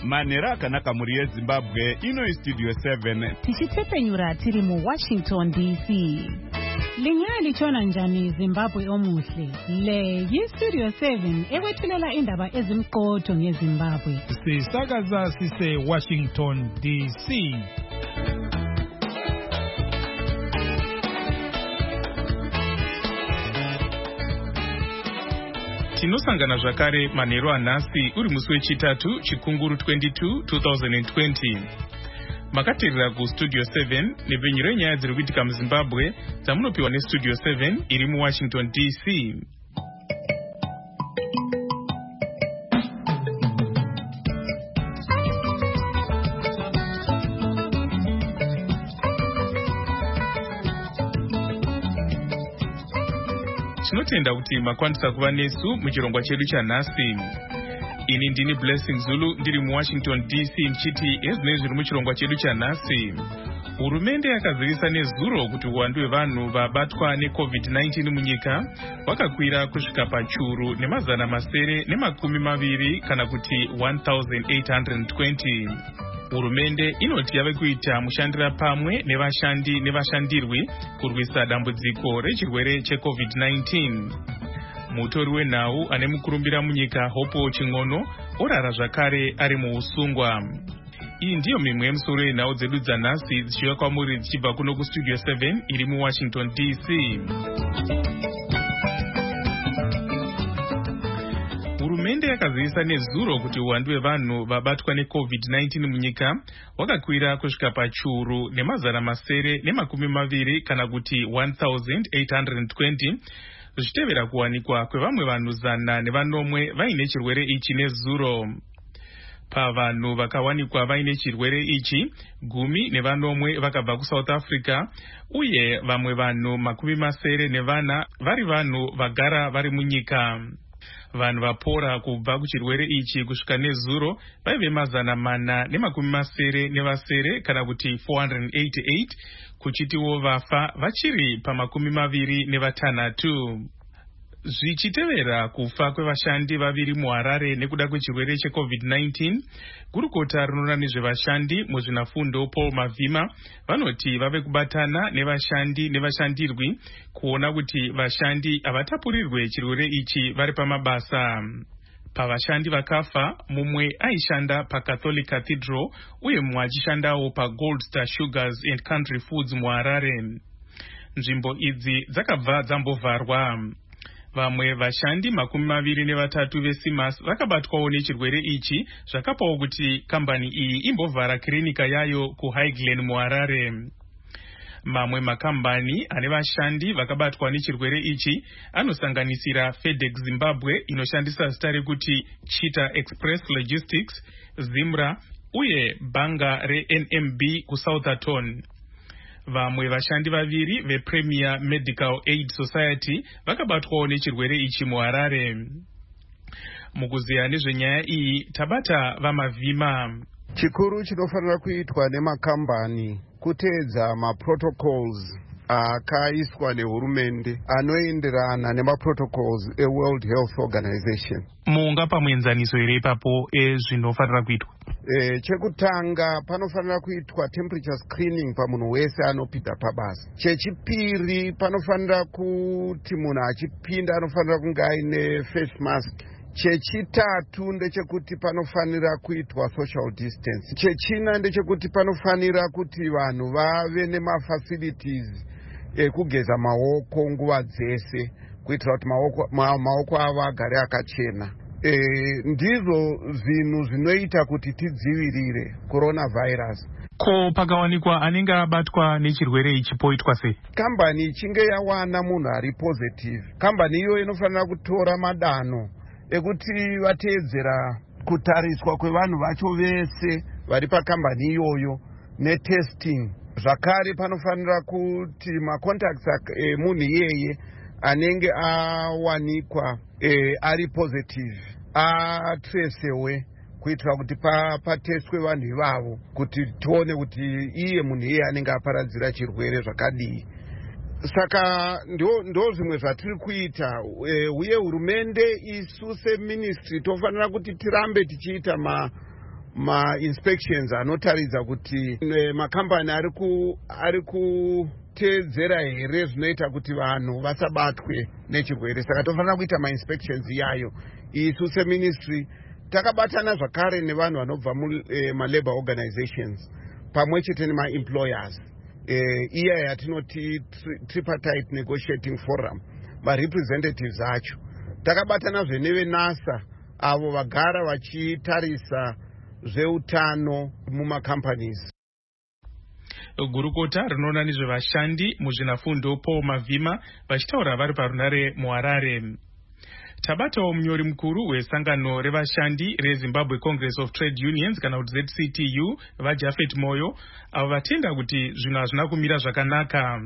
Manera akanaka muri yeZimbabwe ino Studio 7 tichitsepenyura tiri mu Washington DC. Lingalichona njani Zimbabwe omuhle. Le yi-Studio 7 ekwethulela indaba ezimqotho ngeZimbabwe. Sisakaza sise Washington DC. Tinosangana zvakare manheru anhasi uri musi wechitatu chikunguru 22 2020. Makateerera kuStudio 7 nepfenyuro renyaya dziri kuitika muZimbabwe dzamunopiwa neStudio 7 iri muWashington DC. Tinotenda kuti makwanisa kuva nesu muchirongwa chedu chanhasi. Ini ndini Blessing Zulu ndiri muWashington DC ndichiti ezvinenge zviri muchirongwa chedu chanhasi. Hurumende yakazivisa nezuro kuti uwandu hwevanhu vabatwa neCovid-19 munyika wakakwira kusvika pachuru nemazana masere nemakumi maviri kana kuti 1820. Hurumende inoti yave kuita mushandira pamwe nevashandi nevashandirwi kurwisa dambudziko rechirwere cheCovid-19. Mutori wenhau ane mukurumbira munyika Hope Ching'ono orara zvakare ari muusungwa. Iyi ndiyo mimwe yemusoro yenhau dzedu dzanhasi dzichiuya kwamuri dzichibva kuno kuStudio 7 iri muWashington DC. Hurumende yakazivisa nezuro kuti uwandu hwevanhu vabatwa neCovid-19 munyika wakakwira kusvika pachuru nemazana masere nemakumi maviri kana kuti 1820 zvichitevera kuwanikwa kwevamwe vanhu 100 vaine chirwere ichi nezuro. Pavanhu vakawanikwa vaine chirwere ichi 10 vakabva kuSouth Africa uye vamwe vanhu 70 vari vanhu vagara vari munyika. Vanhu vapora kubva kuchirwere ichi kusvika nezuro vaive 470 kana kuti 488 kuchitiwo vafa vachiri pa26. Zvichitevera kufa kwevashandi vaviri muHarare nekuda kwechirwere cheCovid-19, gurukota rinoona nezvevashandi muzvinafundo Paul Mavhima vanoti vave kubatana nevashandi nevashandirwi kuona kuti vashandi havatapurirwe chirwere ichi vari pamabasa. Pavashandi vakafa, mumwe aishanda paCatholic Cathedral uye mumwe achishandawo paGold Star Sugars and Country Foods muHarare. Nzvimbo idzi dzakabva dzambovharwa. Vamwe vashandi 23 veSimas vakabatwawo nechirwere ichi zvakapawo kuti kambani iyi imbovhara klinika yayo kuHighland muHarare. Mamwe makambani ane vashandi vakabatwa nechirwere ichi anosanganisira FedEx Zimbabwe inoshandisa zita rekuti Cheetah Express Logistics, Zimra uye bhanga reNMB kuSouthampton. Vamwe vashandi vaviri vePremier Medical Aid Society vakabatwawo nechirwere ichi muHarare. Mukuziya nezvenyaya iyi tabata vaMavhima. Chikuru chinofanira kuitwa nemakambani kuteedza maprotocols akaiswa nehurumende anoenderana nemaprotocols eWorld Health Organization. Mungapa muenzaniso here ipapo ezvinofanira kuitwa? Chekutanga panofanira kuitwa temperature screening pamunhu wese anopinda pabasa. Chechipiri panofanira kuti munhu achipinda anofanira kunge aine face mask. Chechitatu ndechekuti panofanira kuitwa social distance. Chechina ndechekuti panofanira kuti vanhu vave nemafacilities ekugeza maoko nguva dzese kuitira kuti maoko avo agare akachena. Ndizvo zvinhu zvinoita kuti tidzivirire coronavirus. Ko pakawanikwa anenge abatwa nechirwere ichi poitwa sei? Kambani ichinge yawana munhu ari positive, kambani iyo inofanira kutora madanho ekuti vateedzera kutariswa kwevanhu vacho vese vari pakambani iyoyo netesting. Zvakare panofanira kuti macontacts emunhu iyeye anenge awanikwa ari positive atracewe kuitira kuti pateswe vanhu ivavo kuti tione kuti iye munhu iye anenge aparadzira chirwere zvakadii. Saka ndo zvimwe zvatiri kuita, uye hurumende isu seministry tofanira kuti tirambe tichiita ma-inspections anotaridza kuti makambani ari kuteedzera here zvinoita kuti vanhu vasabatwe nechirwere. Saka tofanira kuita ma-inspections iyayo. Isu seministry takabatana zvakare nevanhu vanobva ma-labor organizations pamwe chete nema-employers. Iya yatinoti tripartite negotiating forum, ma-representatives acho. Takabatanazve nevenasa avo vagara vachitarisa zveutano mumacompanies. Gurukota rinoona nezvevashandi muzvinafundo Paul Mavhima vachitaura vari parunare muHarare. Tabatawo munyori mukuru wesangano revashandi reZimbabwe Congress of Trade Unions kana kuti ZCTU vaJafet Moyo avo vatenda kuti zvinhu hazvina kumira zvakanaka.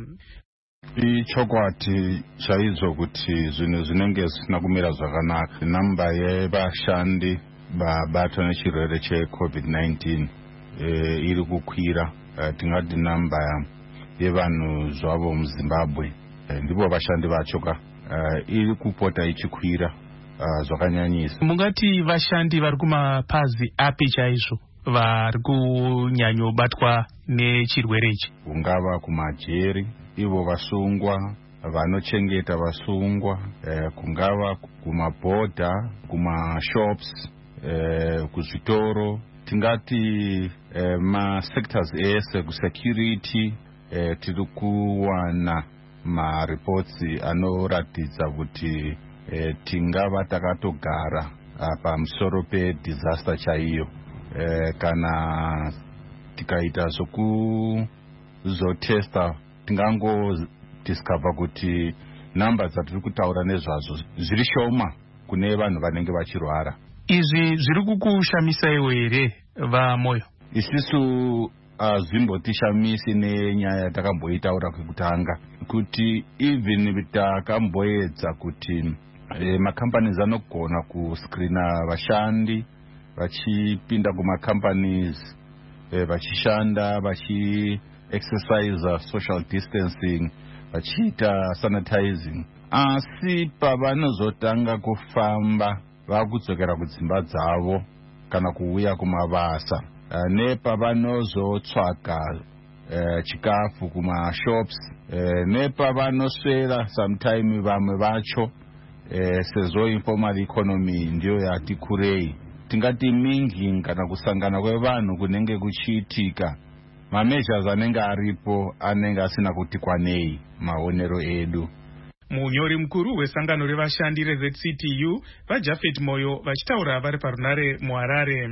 Ichokwadi chaizvo kuti zvinhu zvinenge zvisina kumira zvakanaka. Namba yevashandi vabatwa nechirwere cheCovid-19 iri kukwira. Tingati namba yevanhu zvavo muZimbabwe ndipo vashandi vachoka iri kupota ichikwira zvakanyanyisa. Mungati vashandi vari kumapazi api chaizvo vari kunyanyobatwa nechirwere ichi? Kungava kumajeri, ivo vasungwa, vanochengeta vasungwa, kungava kumabhodha, kumashops, kuzvitoro, tingati ma-sectors ese, kusecurity, tiri kuwana ma-reports anoratidza kuti tingava takatogara pamusoro pe-disaster chaiyo. Kana tikaita zokuzotesta tingangodiscover kuti namba dzatiri kutaura nezvazvo zviri shoma kune vanhu vanenge vachirwara. Izvi zviri kukushamisaiwo here vaMoyo? Isisu zvimbotishamisi nenyaya yatakamboitaura kwekutanga kuti even takamboedza kuti macompanies anogona kuscreena vashandi vachipinda kumacompanies vachishanda vachi-exercise social distancing vachiita sanitizing, asi pavanozotanga kufamba vakudzokera kudzimba dzavo kana kuuya kumabasa nepavanozotsvaga chikafu kumashops nepavanoswera sometime vamwe vacho sezvo informal economy ndiyo yati kurei. Tingati minging kana kusangana kwevanhu kunenge kuchiitika, ma-measures anenge aripo anenge asina kuti kwanei maonero edu. Munyori mukuru wesangano revashandi reZCTU vaJafet Moyo vachitaura vari parunare muHarare.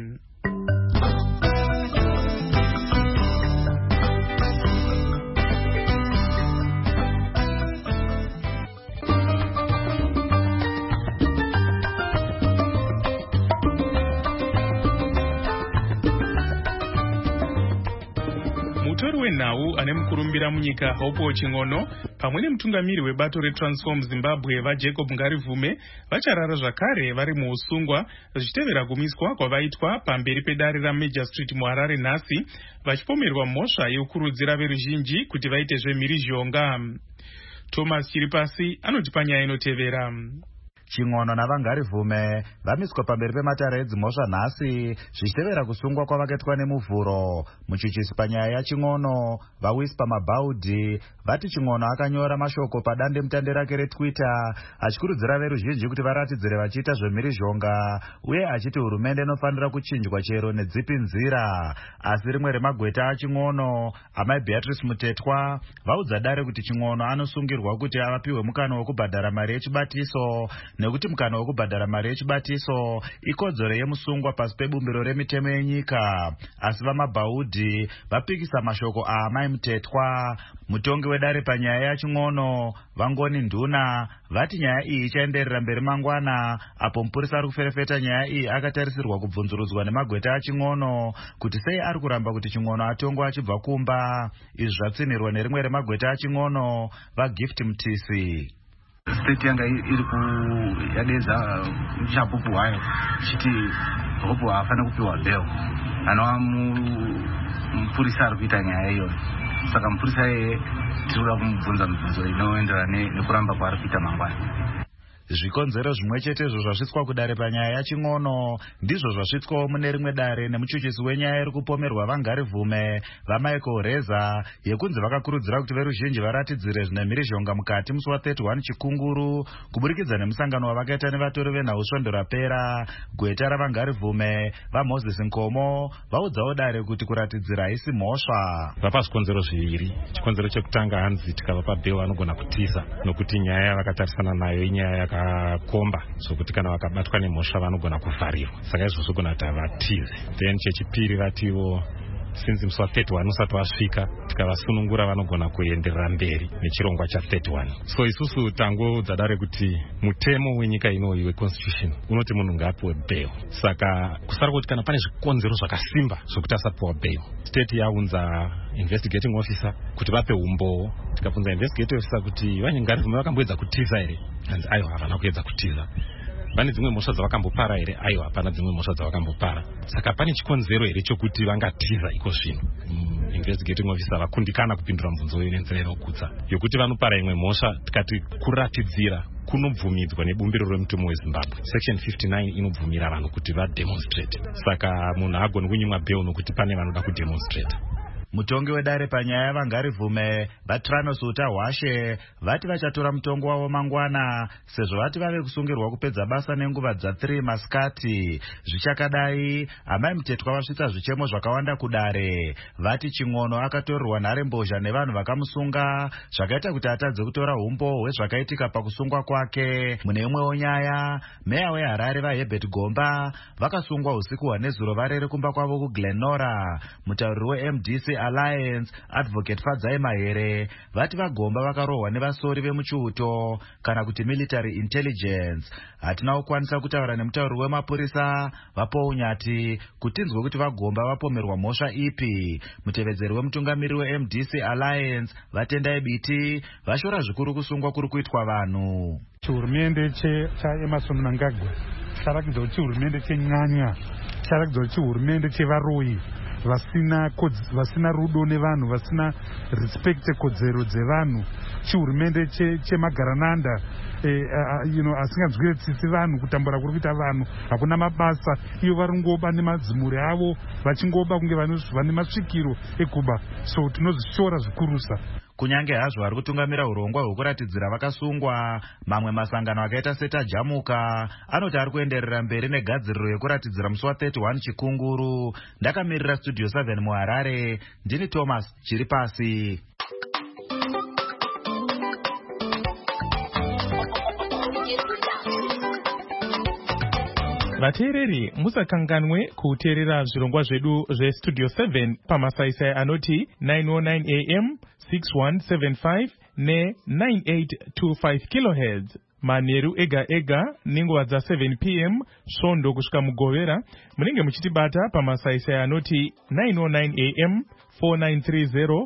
Mutori wenhau ane mukurumbira munyika Hope Ching'ono pamwe nemutungamiri webato reTransform Zimbabwe vaJacob Ngarivume vacharara zvakare vari muusungwa zvichitevera kumiswa kwavaitwa pamberi pedare raMajor Street muHarare nhasi vachipomerwa mhosva yekukurudzira veruzhinji kuti vaite zvemhirizhonga. Thomas Chiripasi anoti panyaya inotevera. Ching'ono naVangarivume vamiswa pamberi pematare edzimhosva nhasi zvichitevera kusungwa kwavakaitwa nemuvhuro. Muchichisi panyaya yaChing'ono vaWhisper Mabhaudhi vati Ching'ono akanyora mashoko padande mutande rake reTwitter achikurudzira veruzhinji kuti varatidzire vachiita zvemhirizhonga uye achiti hurumende inofanira kuchinjwa chero nedzipi nzira. Asi rimwe remagweta aChing'ono, amai Beatrice Mutetwa, vaudza dare kuti Ching'ono anosungirwa kuti avapiwe mukana wekubhadhara mari yechibatiso nekuti mukana wekubhadhara mari yechibatiso ikodzero yemusungwa pasi pebumbiro remitemo yenyika. Asi vaMabhaudhi vapikisa mashoko aamai Mutetwa. Mutongi wedare panyaya yaChing'ono Vangoni Nduna vati nyaya iyi ichaenderera mberi mangwana, apo mupurisa ari kuferefeta nyaya iyi akatarisirwa kubvunzurudzwa nemagweta aChing'ono kuti sei ari kuramba kuti Ching'ono atongwa achibva kumba. Izvi zvatsinirwa nerimwe remagweta aChing'ono vaGift Mtisi. State yanga iri kuyadedza chapupu hayo chiti Hope hafana kupiwa bail. Anova mupurisa ari kuita nyaya iyoyo. Saka mupurisa tiri kuda kumubvunza mibvunzo inoenderana nekuramba kwaari kuita mangwana. Zvikonzero zvimwe chetezvo zvasvitswa kudare panyaya yaching'ono ndizvo zvasvitswawo mune rimwe dare nemuchuchisi wenyaya iri kupomerwa vangarivhume vaMichael Reza yekunzi vakakurudzira kuti veruzhinji varatidzire zvine mhirizhonga mukati musi wa31 Chikunguru kuburikidza nemusangano wavakaita nevatori venhausondo rapera. Gweta ravangarivhume vaMoses Nkomo vaudzawo dare kuti kuratidzira haisi mhosva. Vapa zvikonzero zviviri. Chikonzero chekutanga hanzi tikavapa bheo vanogona kutiza nokuti nyaya yavakatarisana nayo inyaya yakakomba sokuti kana vakabatwa nemhosva vanogona kuvharirwa, saka izvozvo gona kuti havatize. Then chechipiri vatiwo since musi wa31 usati wasvika tikavasunungura vanogona kuenderera mberi nechirongwa cha31. So isusu tangoudza dare kuti mutemo wenyika inoyi weconstitution unoti munhu ngaapiwe bail. Saka kusara kuti kana pane zvikonzero zvakasimba zvokuti asapiwa bail, state yaunza investigating officer kuti vape umbowo. Tikabvunza investigating officer kuti vanyengarivhume vakamboedza kutiza here, and aiwa havana kuedza kutiza. Pane dzimwe mhosva dzavakambopara here? Aiwa, hapana dzimwe mhosva dzavakambopara. Saka pane chikonzero here chokuti vangatiza iko zvino? Investigating officer vakundikana kupindura mubvunzo uyu nenzira inogutsa yokuti vanopara imwe mhosva. Tikati kuratidzira kunobvumidzwa nebumbiro remutemo weZimbabwe. Section 59 inobvumira vanhu kuti vademonstrate. Saka munhu agoni kunyimwa bail nokuti pane vanoda kudemonstrate. Mutongi wedare panyaya yavangarivhume vaTranos Utahwashe vati vachatora mutongo wavo mangwana sezvo vati vave kusungirwa kupedza basa nenguva dza3 masikati. Zvichakadai amai mutetwa vasvitsa zvichemo zvakawanda kudare. Vati ching'ono akatorerwa nharembozha nevanhu vakamusunga zvakaita kuti atadze kutora umbo hwezvakaitika pakusungwa kwake. Mune imwewo nyaya, meya weHarare vaHerbert Gomba vakasungwa usiku hwanezuro varere kumba kwavo kuGlenora. Mutauriri weMDC Alliance Advocate Fadzai Mahere vati vaGomba vakarohwa nevasori vemuchiuto kana kuti military intelligence. Hatina kukwanisa kutaura nemutauriri wemapurisa vaPounyati kuti tinzwe kuti vaGomba vapomerwa mhosva ipi. Mutevedzeri wemutungamiriri weMDC Alliance vaTendai Biti vashora zvikuru kusungwa kuri kuitwa vanhu. Chihurumende chaEmmerson Mnangagwa charakidza kuti chihurumende chenyanya, charakidza kuti chihurumende chevaroyi vasina rudo nevanhu, vasina respect kodzero dzevanhu, chihurumende chemagarananda asinganzwire tsitsi vanhu, kutambura kuri kuita vanhu, hakuna mabasa. Iyo varingoba nemadzimuri avo vachingoba kunge vane masvikiro ekuba. So tinozvishora zvikurusa. Kunyange hazvo vari kutungamira urongwa hwekuratidzira vakasungwa, mamwe masangano akaita setajamuka anoti ari kuenderera mberi negadziriro yekuratidzira musi wa31 Chikunguru. Ndakamirira Studio 7 muHarare, ndini Thomas Chiripasi. Vateereri, musakanganwe kuteerera zvirongwa zvedu zveStudio 7 pamasaisai anoti 909 AM, 6175 ne9825 kHz. Manheru ega ega nenguva dza7 PM svondo kusvika mugovera. Munenge muchitibata pamasaisai anoti 909 AM, 4930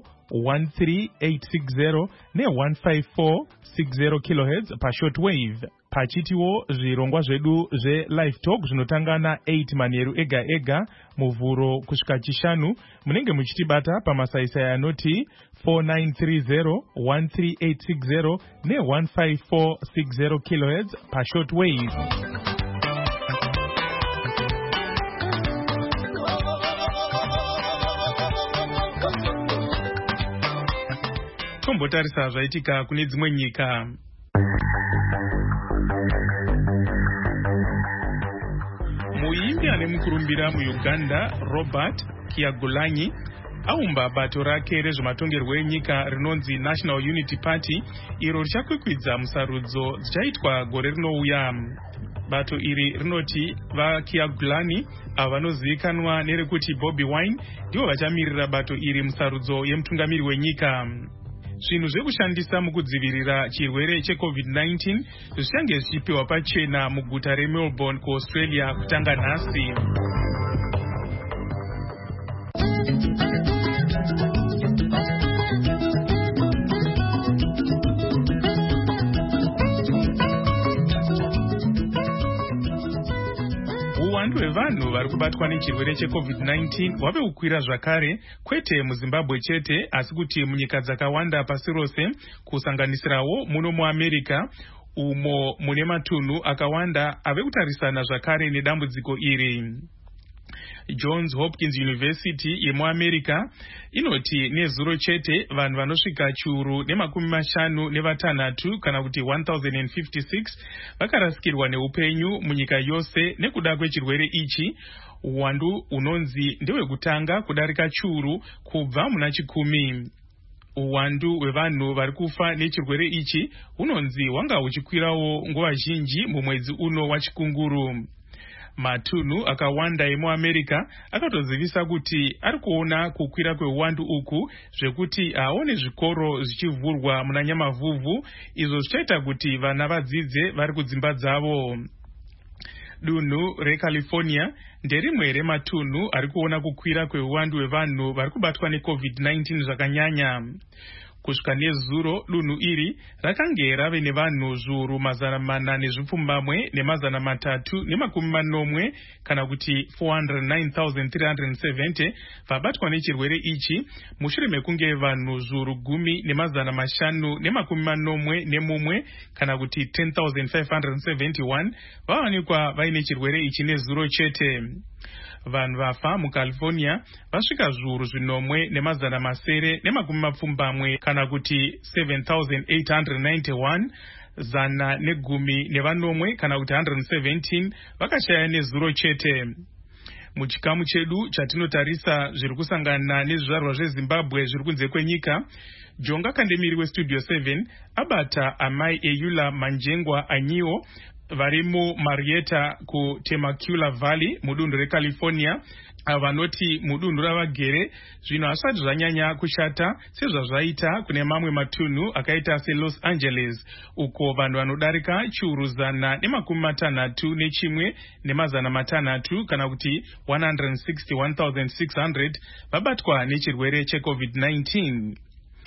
13860 ne15460 kHz pashortwave. Pachitiwo zvirongwa zvedu zve-live talk zvinotanga na8 manheru ega ega muvhuro kusvika chishanu. Munenge muchitibata pamasaisai anoti 4930 13860 ne15460 kHz pashortwave. Tombotarisa zvaitika kune dzimwe nyika. Muimbi ane mukurumbira muUganda Robert Kyagulanyi aumba bato rake rezvematongerwo enyika rinonzi National Unity Party, iro richakwikwidza musarudzo dzichaitwa gore rinouya. Bato iri rinoti vaKyagulanyi avo vanozivikanwa nerekuti Bobi Wine ndivo vachamirira bato iri musarudzo yemutungamiri wenyika. Zvinhu zvekushandisa mukudzivirira chirwere cheCovid-19 zvichange zvichipiwa pachena muguta reMelbourne kuAustralia kutanga nhasi. Uwandu hwevanhu vari kubatwa nechirwere cheCovid-19 hwave kukwira zvakare, kwete muZimbabwe chete asi kuti munyika dzakawanda pasi rose kusanganisirawo muno muAmerica, umo mune matunhu akawanda ave kutarisana zvakare nedambudziko iri. Johns Hopkins University yemuAmerica inoti nezuro chete vanhu vanosvika chiuru ne56 kana kuti 1056 vakarasikirwa neupenyu munyika yose nekuda kwechirwere ichi, uwandu unonzi ndewekutanga kudarika chiuru kubva muna 10. Uwandu hwevanhu vari kufa nechirwere ichi unonzi wanga uchikwirawo nguva zhinji mumwedzi uno wachikunguru. Matunhu akawanda emuAmerica akatozivisa kuti ari kuona kukwira kweuwandu uku zvekuti haone zvikoro zvichivhurwa muna Nyamavhuvhu, izvo zvichaita kuti vana vadzidze vari kudzimba dzavo. Dunhu reCalifornia nderimwe rematunhu ari kuona kukwira kweuwandu hwevanhu vari kubatwa neCovid-19 zvakanyanya. Kusvika nezuro dunhu iri rakange rave nevanhu zviuru 409,340 kana kuti 409,370 vabatwa nechirwere ichi, mushure mekunge vanhu zviuru 10,541 kana kuti 10,571 vawanikwa vaine chirwere ichi nezuro chete. Vanhu vafa muCalifornia vasvika zviuru 9,920 kana kuti 7,891, 110 kana kuti 117 vakashaya nezuro chete. Muchikamu chedu chatinotarisa zviri kusangana nezvizvarwa zveZimbabwe zviri kunze kwenyika, Jonga Kandemiri weStudio 7 abata amai Eula Manjengwa Anyiwo vari muMarietta kuTemecula Valley mudunhu reCalifornia, vanoti mudunhu ravagere zvino hasati zvanyanya kushata sezvazvaita kune mamwe matunhu akaita seLos Angeles, uko vanhu vanodarika chiuru 161,600 kana kuti 161,600 vabatwa nechirwere cheCovid-19.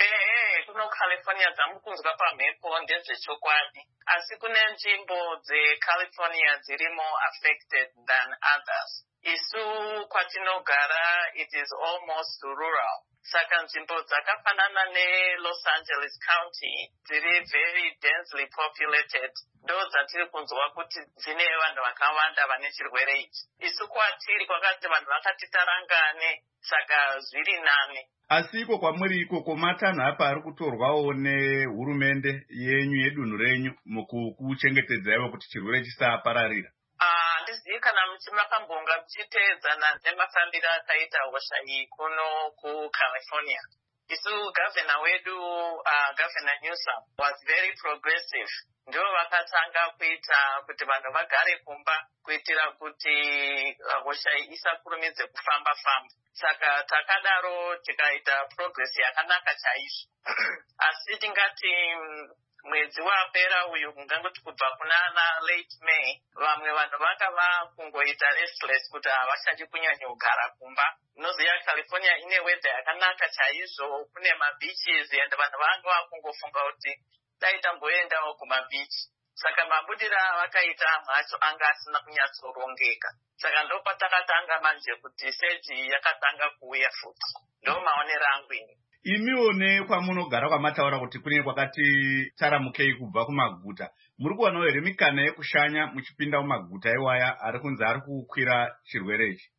California dzamukunzwa pamhepo ndezvechokwadi, asi kune nzvimbo dzeCalifornia dziri more affected than others. Isu kwatinogara it is almost rural, saka nzvimbo dzakafanana neLos Angeles County dziri very densely populated ndo dzatiri kunzwa kuti dzine vanhu vakawanda vane chirwere ichi. Isu kwatiri kwakati vanhu vakati tarangane, saka zviri nani. Asi iko kwamuri ikoko matanhu apa ari kutorwawo nehurumende yenyu yedunhu renyu mukuchengetedzaiwo kuti chirwere chisapararira? Handizivi kana makambonga muchiteedzana nemafambiro akaita hosha iyi kuno kuCalifornia. Isu gavhena wedu Governor Newsom was very progressive. Ndivo vakatanga kuita kuti vanhu vagare kumba kuitira kuti hosha iyi isakurumidze kufamba. Saka takadaro tikaita progress yakanaka chaizvo. Asi tingati mwedzi wapera uyu ungangoti kubva kunana late May, vamwe vanhu vanga vakungoita restless kuti havachadi kunyanya kugara kumba. Unoziva California ine weather yakanaka chaizvo, kune mabeaches and vanhu vanga vakungofunga kuti dai tamboendawo kumabichi. Saka mabudira vakaita mhatso anga asina kunyatsorongeka. Saka ndo patakatanga manje kuti seji yakatanga kuuya futi. Ndo maonero angu ini. Imiwo kwamunogara kwamataura kuti kune kwakati taramukei kubva kumaguta, muri kuonawo here mikana yekushanya muchipinda mumaguta iwaya ari kunzi ari kukwira chirwere ichi?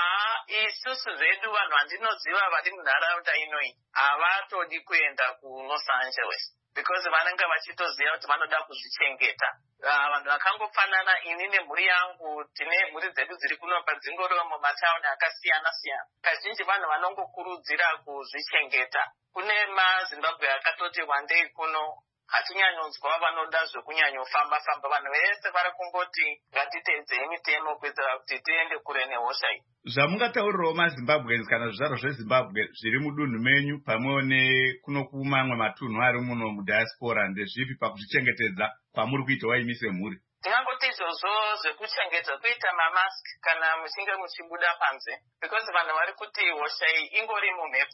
Isusu zvedu vanhu vandinoziva vari munharaunda inoyi havatodi kuenda kuLos Angeles because vanenge vachitoziva kuti vanoda kuzvichengeta. Vanhu vakangofanana ini nemhuri yangu, tine mhuri dzedu dziri kunopa dzingoriwo mumatauni akasiyana siyana. Kazhinji vanhu vanongokurudzira kuzvichengeta. Kune maZimbabwe akatoti wandei kuno hatinyanyonzwa vanoda zvekunyanyofamba. Vanhu vese vari kungoti ngatiteedzei mitemo kuitira kuti tiende kure nehosha iyi. Zvamungataurirawo maZimbabweans kana zvizvarwa zveZimbabwe zviri mudunhu menyu pamwewo nekuno kumamwe matunhu ari muno mudiaspora, ndezvipi pakuzvichengetedza kwamuri kuita waimi semhuri? Ndingangoti izvozvo zvekuchengeta, kuita mamask kana muchinge muchibuda panze, because vanhu vari kuti hosha iyi ingori mumhepo.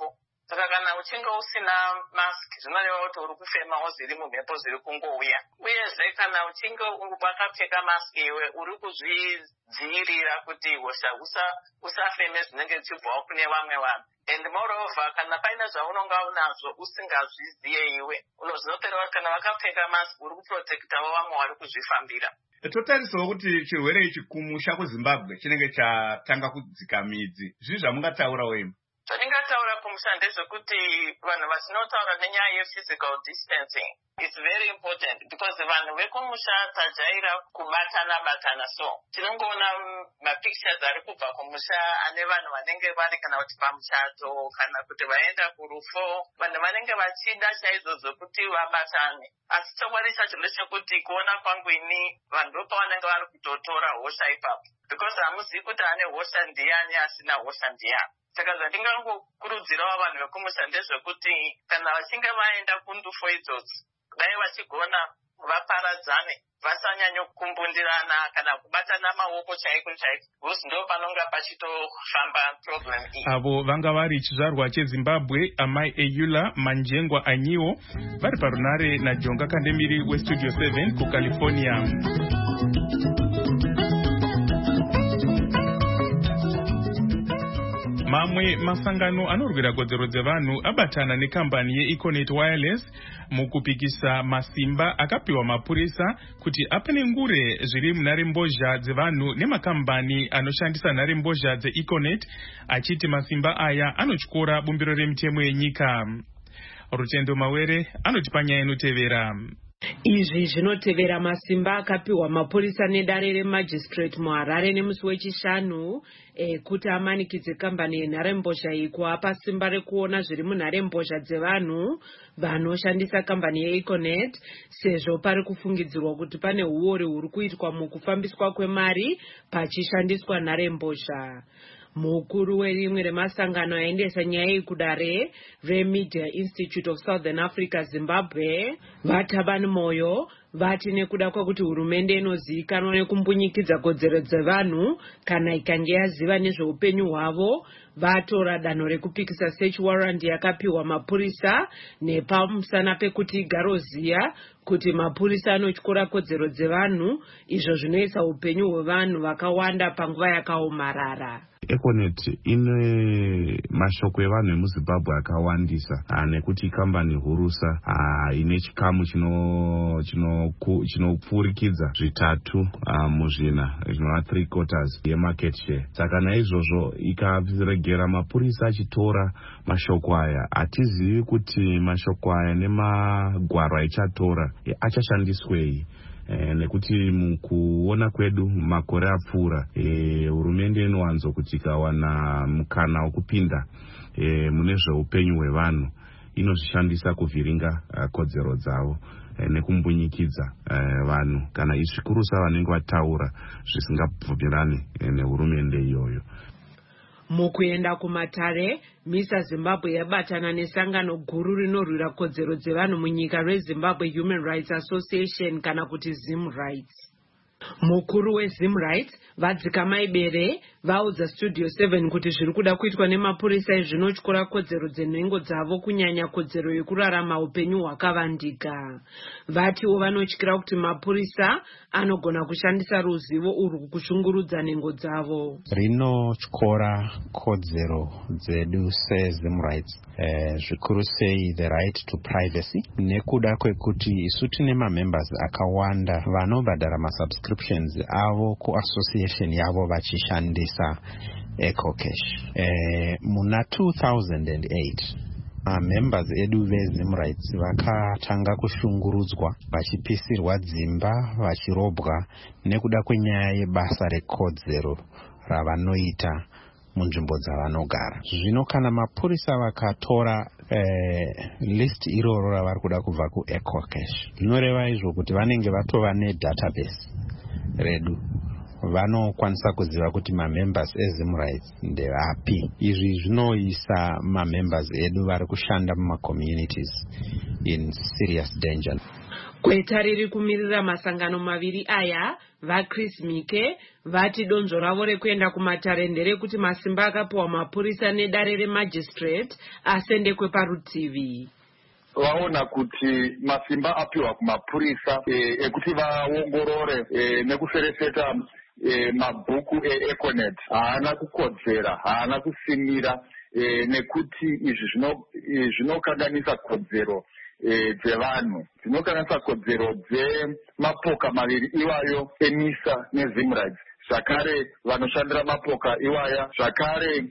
saka kana uchinge usina mask zvinoreva kuti uri kufemawo zviri mumhepo zviri kungouya. Uyezve kana uchinge wakapfeka mask iwe uri kuzvidzivirira kuti hosha usafeme zvinenge zvichibvawo kune vamwe vanhu. And moreover, kana paine zvaunonga unazvo usingazviziye iwe, zvinoperera kana wakapfeka mask uri kuprotektawo vamwe vari kuzvifambira. Totarisawo kuti chirwere ichi kumusha kuZimbabwe chinenge chatanga kudzika midzi. Zvii zvamungataura wema? Zvandingataura kumusha ndezvekuti vanhu vasinotaura nenyaya ye-physical distancing is very important because vanhu vekumusha tajaira kubatana so tinongoona mapictures ari kubva kumusha ane vanhu vanenge vari kana kuti pamuchato kana kuti vaenda kurufo, vanhu vanenge vachida chaizvo zvokuti vabatane. Asi chokwadi chacho ndechekuti kuona kwangu ini vanhu ndopavanenge vari kutotora hosha ipapo because hamuzivi kuti ane hosha ndiani asina hosha ndiani. Saka zvandingangokurudzirawo vanhu vekumusha ndezvekuti kana vachinge vaenda kundufo idzodzo dai vachigona vaparadzane vasanyanya kukumbundirana kana kubatana maoko chaiko because ndo panonga pachitofamba problem iyi. Avo vanga vari chizvarwa cheZimbabwe amai Eyula Manjengwa Anyiwo vari parunare naJonga Kandemiri weStudio 7 kuCalifornia. Mamwe masangano anorwira kodzero dzevanhu abatana nekambani yeEconet Wireless mukupikisa masimba akapiwa mapurisa kuti apenengure zviri munharembozha dzevanhu nemakambani anoshandisa nharembozha dzeEconet, achiti masimba aya anotyora bumbiro remitemo yenyika. Rutendo Mawere anoti panyaya inotevera. Izvi zvinotevera masimba akapiwa mapurisa nedare remajistrate muHarare nemusi wechishanu kuti amanikidze kambani yenharembozha iyi kuapa simba rekuona zviri munharembozha dzevanhu vanoshandisa kambani yeEconet, sezvo pari kufungidzirwa kuti pane uori huri kuitwa mukufambiswa kwemari pachishandiswa nharembozha. Mukuru werimwe remasangano aendesa nyaya iyi kudare reMedia Institute of Southern Africa Zimbabwe, Vatabani Moyo, vati nekuda kwekuti hurumende inozivikanwa nekumbunyikidza kodzero dzevanhu kana ikange yaziva nezveupenyu hwavo, vatora danho rekupikisa search warrant yakapiwa mapurisa nepamusana pekuti igaroziya kuti mapurisa anotyora kodzero dzevanhu, izvo zvinoisa upenyu hwevanhu vakawanda panguva yakaomarara. Econet ine mashoko evanhu vemuZimbabwe akawandisa nekuti kambani hurusa ine chikamu chinopfurikidza zvitatu muzvina zvinova 3/4 yemarket share. Saka naizvozvo ikaregera mapurisa achitora mashoko aya, hatizivi kuti mashoko aya nemagwaro aichatora achashandiswei. Nekuti mukuona kwedu makore apfuura hurumende inowanzo kuti ikawana mukana wokupinda mune zveupenyu hwevanhu inozvishandisa kuvhiringa kodzero dzavo nekumbunyikidza vanhu kana izvikurusa vanenge vataura zvisingabvumirani nehurumende iyoyo. Mukuenda kumatare, Misa Zimbabwe yabatana nesangano guru rinorwira kodzero dzevanhu munyika reZimbabwe Human Rights Association kana kuti Zim Rights. Mukuru weZim Rights, Vadzika Ibere, vaudza Studio 7 kuti zviri kuda kuitwa nemapurisa zvinotyora kodzero dzenhengo dzavo, kunyanya kodzero yekurarama upenyu hwakavandika. Vatiwo vanotyira kuti mapurisa anogona kushandisa ruzivo urwu kushungurudza nhengo dzavo. Rinotyora kodzero dzedu seZim Rights, zvikuru sei the right to privacy, nekuda kwekuti isu tine mamembers akawanda vanobhadhara masubscriptions avo kuassociation yavo vachishandisa EcoCash. Muna 2008 members edu veZim Rights vakatanga kushungurudzwa, vachipisirwa dzimba, vachirobwa nekuda kwenyaya yebasa rekodzero ravanoita munzvimbo dzavanogara. Zvino kana mapurisa vakatora list iroro ravari kuda kubva kuEcoCash, zvinoreva izvo kuti vanenge vatova nedatabase redu, vanokwanisa kuziva kuti mamembers eZim Rights ndevapi. Izvi zvinoisa mamembers edu vari kushanda mumacommunities in serious danger. Gweta riri kumirira masangano maviri aya, vaChris Mike, vati donzvo ravo rekuenda kumatare rekuti masimba akapiwa mapurisa nedare remagistrate asendekwe parutivi. Vaona kuti masimba apiwa kumapurisa ekuti vaongorore nekuferefeta mabhuku eEconet haana kukodzera, haana kusimira nekuti izvi zvinokanganisa kodzero dzevanhu, dzinokanganisa kodzero dzemapoka maviri iwayo eMISA neZimRights, zvakare vanoshandira mapoka iwaya, zvakare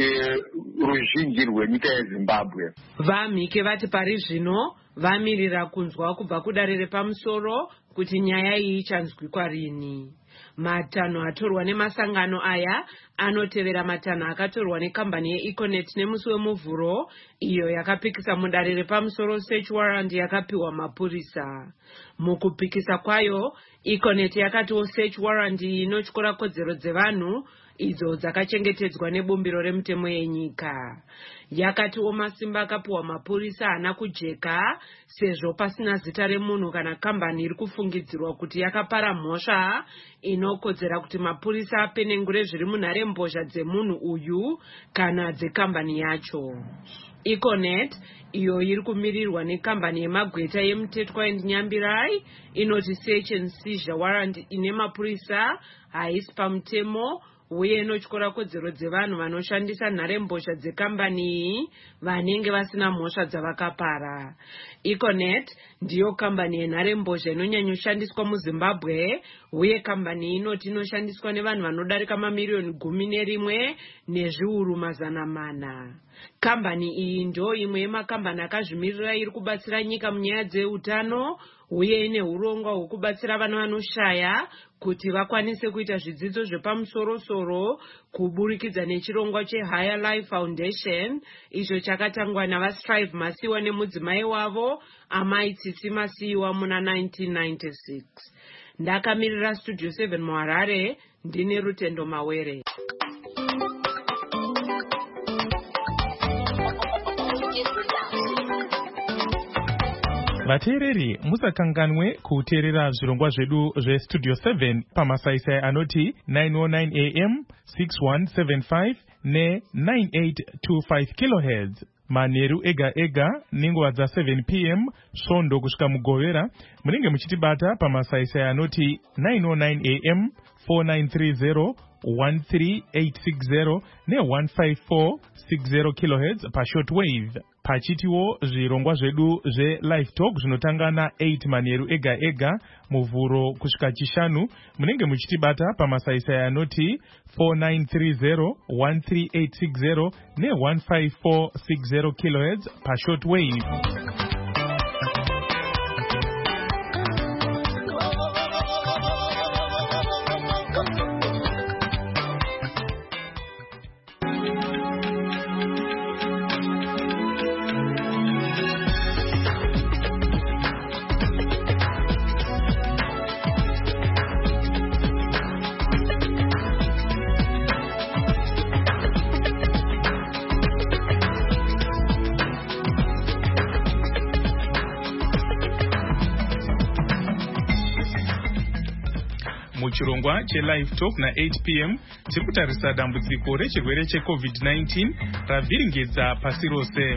ruzhinji rwenyika yeZimbabwe. VaMike vati pari zvino vamirira kunzwa kubva kudare repamusoro kuti nyaya iyi ichanzwikwa rini. Matanho atorwa nemasangano aya anotevera matanho akatorwa nekambani yeEconet nemusi wemuvhuro, iyo yakapikisa mudare repamusoro search warrant yakapiwa mapurisa. Mukupikisa kwayo, Econet yakatiwo search warrant inotyora kodzero dzevanhu idzo dzakachengetedzwa nebumbiro remutemo yenyika. Yakatiwo masimba akapiwa mapurisa haana kujeka, sezvo pasina zita remunhu kana kambani iri kufungidzirwa kuti yakapara mhosva inokodzera kuti mapurisa apenengure zviri munharembozha dzemunhu uyu kana dzekambani yacho. Econet, iyo iri kumirirwa nekambani yemagweta yemutetwa eNyambirai, inoti search and seizure warrant ine mapurisa haisi pamutemo uye inotyora kodzero dzevanhu vanoshandisa nharembozha dzekambani iyi vanenge vasina mhosva dzavakapara. Econet ndiyo kambani yenharembozha inonyanyoshandiswa muZimbabwe, uye kambani inoti inoshandiswa nevanhu vanodarika mamiliyoni 11 nezviuru 400. Kambani iyi ndo imwe yemakambani akazvimirira iri kubatsira nyika munyaya dzeutano uye ine urongwa hwekubatsira vana vanoshaya kuti vakwanise kuita zvidzidzo zvepamusoro-soro kuburikidza nechirongwa cheHigher Life Foundation, icho chakatangwa navaStrive Masiyiwa nemudzimai wavo Amai Tsitsi Masiyiwa muna 1996. Ndakamirira Studio 7 muHarare, ndine Rutendo Mawere. Vateereri, musakanganwe kuteerera zvirongwa zvedu zveStudio 7 pamasaisai anoti 909 AM, 6175 ne9825 kHz. Manheru ega ega nenguva dza7 PM svondo kusvika mugovera munenge muchitibata pamasaisai anoti 909 AM, 4930 13860 ne15460 kHz pashortwave. Pachitiwo zvirongwa zvedu zveLive Talk zvinotanga na8 manheru ega ega muvhuro kusvika chishanu munenge muchitibata pamasaisai anoti 4930 13860 ne15460 kHz pashortwave. Muchirongwa cheLive Talk na8 PM tiri kutarisa dambudziko rechirwere cheCovid-19 ravhiringidza pasi rose.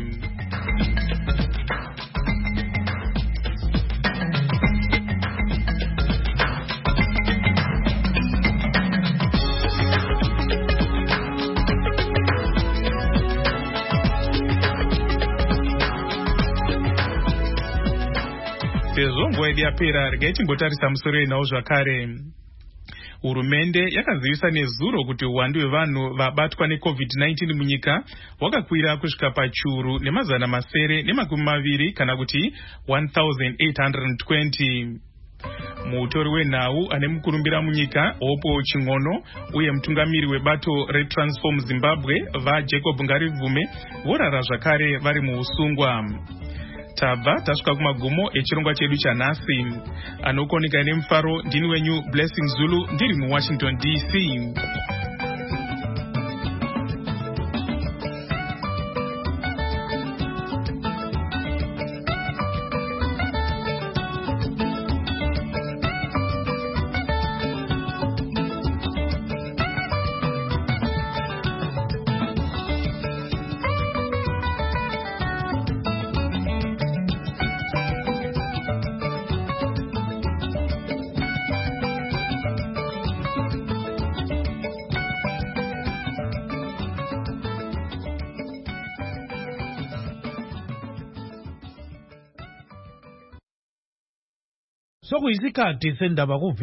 Sezvo nguva yedu yapera, regai timbotarisa musoro yenhau zvakare. Hurumende yakazivisa nezuro kuti uwandu hwevanhu vabatwa neCovid-19 munyika hwakakwira kusvika pachiuru nemazana masere nemakumi maviri kana kuti 1820. Mutori wenhau ane mukurumbira munyika Hope Ching'ono uye mutungamiri webato reTransform Zimbabwe vaJacob Ngarivume vorara zvakare vari muusungwa. Tabva tasvika kumagumo echirongwa chedu chanhasi. Anokoneka nemufaro ndini wenyu Blessing Zulu ndiri muWashington DC. sokuyisikhathi sendaba